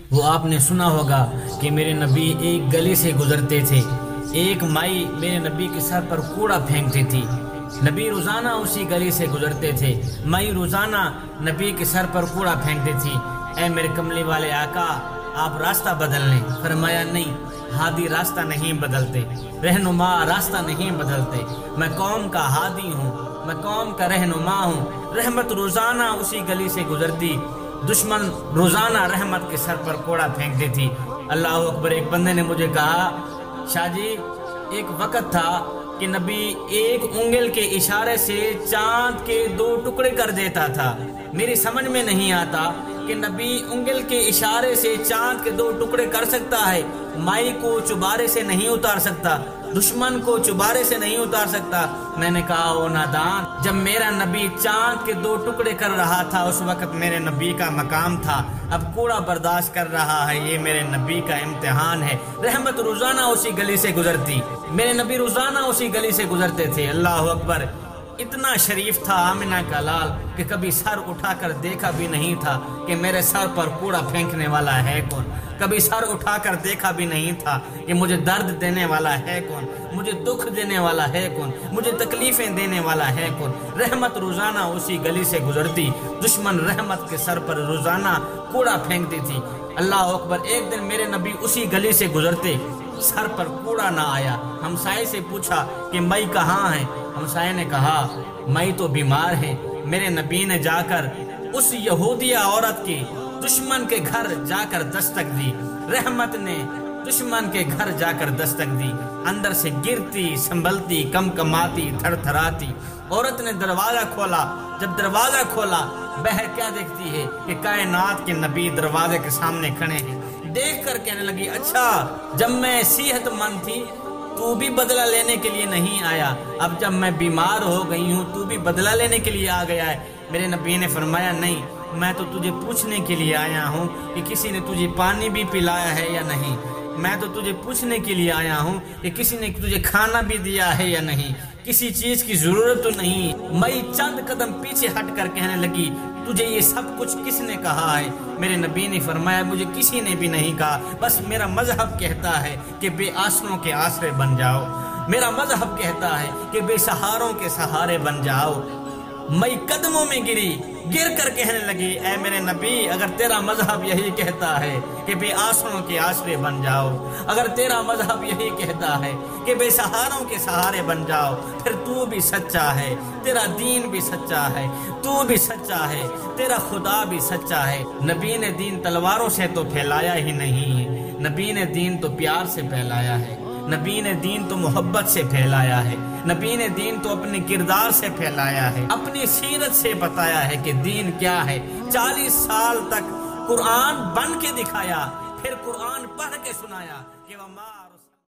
وہ آپ نے سنا ہوگا کہ میرے نبی ایک گلی سے گزرتے تھے، ایک مائی میرے نبی کے سر پر کوڑا پھینکتی تھی۔ نبی روزانہ اسی گلی سے گزرتے تھے، مائی روزانہ نبی کے سر پر کوڑا پھینکتی تھی۔ اے میرے کملی والے آقا، آپ راستہ بدل لیں۔ فرمایا نہیں، ہادی راستہ نہیں بدلتے، رہنما راستہ نہیں بدلتے۔ میں قوم کا ہادی ہوں، میں قوم کا رہنما ہوں۔ رحمت روزانہ اسی گلی سے گزرتی، دشمن روزانہ رحمت کے سر پر کوڑا پھینکتی تھی۔ اللہ اکبر۔ ایک بندے نے مجھے کہا، شاہ جی ایک وقت تھا کہ نبی ایک انگل کے اشارے سے چاند کے 2 ٹکڑے کر دیتا تھا۔ میری سمجھ میں نہیں آتا کہ نبی انگل کے اشارے سے چاند کے 2 ٹکڑے کر سکتا ہے، مائی کو چبارے سے نہیں اتار سکتا، دشمن کو چبارے سے نہیں اتار سکتا۔ میں نے کہا او نادان، جب میرا نبی چاند کے 2 ٹکڑے کر رہا تھا اس وقت میرے نبی کا مقام تھا، اب کوڑا برداشت کر رہا ہے، یہ میرے نبی کا امتحان ہے۔ رحمت روزانہ اسی گلی سے گزرتی، میرے نبی روزانہ اسی گلی سے گزرتے تھے۔ اللہ اکبر۔ اتنا شریف تھا آمنہ کا لال کہ کبھی سر اٹھا کر دیکھا بھی نہیں تھا کہ میرے سر پر کوڑا پھینکنے والا ہے کون، کبھی سر اٹھا کر دیکھا بھی نہیں تھا کہ مجھے درد دینے والا ہے کون، مجھے دکھ دینے والا ہے کون، مجھے تکلیفیں دینے والا ہے کون۔ رحمت روزانہ اسی گلی سے گزرتی، دشمن رحمت کے سر پر روزانہ کوڑا پھینکتی تھی۔ اللہ اکبر۔ ایک دن میرے نبی اسی گلی سے گزرتے، سر پر کوڑا نہ آیا۔ ہمسائے سے پوچھا کہ مئی کہاں ہے؟ ہمسائے نے کہا مئی تو بیمار ہے۔ میرے نبی نے جا کر اس یہودیہ عورت کے دشمن کے گھر جا کر دستک دی۔ رحمت نے دشمن کے گھر جا کر دستک دی، اندر سے گرتی سنبھلتی کم کماتی تھر تھراتی عورت نے دروازہ کھولا۔ جب دروازہ کھولا، بہر کیا دیکھتی ہے کہ کائنات کے نبی دروازے کے سامنے کھڑے ہیں۔ دیکھ کر کہنے لگی، اچھا جب میں صحت مند تھی تو بھی بدلہ لینے کے لیے نہیں آیا، اب جب میں بیمار ہو گئی ہوں تو بھی بدلہ لینے کے لیے آ گیا ہے۔ میرے نبی نے فرمایا نہیں، میں تو تجھے پوچھنے کے لیے آیا ہوں کہ کسی نے تجھے پانی بھی پلایا ہے یا نہیں، میں تو تجھے پوچھنے کے لیے آیا ہوں کہ کسی نے تجھے کھانا بھی دیا ہے یا نہیں، کسی چیز کی ضرورت تو نہیں۔ میں چند قدم پیچھے ہٹ کر کہنے لگی، تجھے یہ سب کچھ کس نے کہا ہے؟ میرے نبی نے فرمایا مجھے کسی نے بھی نہیں کہا، بس میرا مذہب کہتا ہے کہ بے آسروں کے آسرے بن جاؤ، میرا مذہب کہتا ہے کہ بے سہاروں کے سہارے بن جاؤ۔ میں قدموں میں گری، گر کر کہنے لگی، اے میرے نبی اگر تیرا مذہب یہی کہتا ہے کہ بے آسروں کے آسرے بن جاؤ، اگر تیرا مذہب یہی کہتا ہے کہ بے سہاروں کے سہارے بن جاؤ، پھر تو بھی سچا ہے، تیرا دین بھی سچا ہے، تو بھی سچا ہے، تیرا خدا بھی سچا ہے۔ نبی نے دین تلواروں سے تو پھیلایا ہی نہیں ہے، نبی نے دین تو پیار سے پھیلایا ہے، نبی نے دین تو محبت سے پھیلایا ہے، نبی نے دین تو اپنے کردار سے پھیلایا ہے، اپنی سیرت سے بتایا ہے کہ دین کیا ہے۔ 40 سال تک قرآن بن کے دکھایا، پھر قرآن پڑھ کے سنایا کہ وما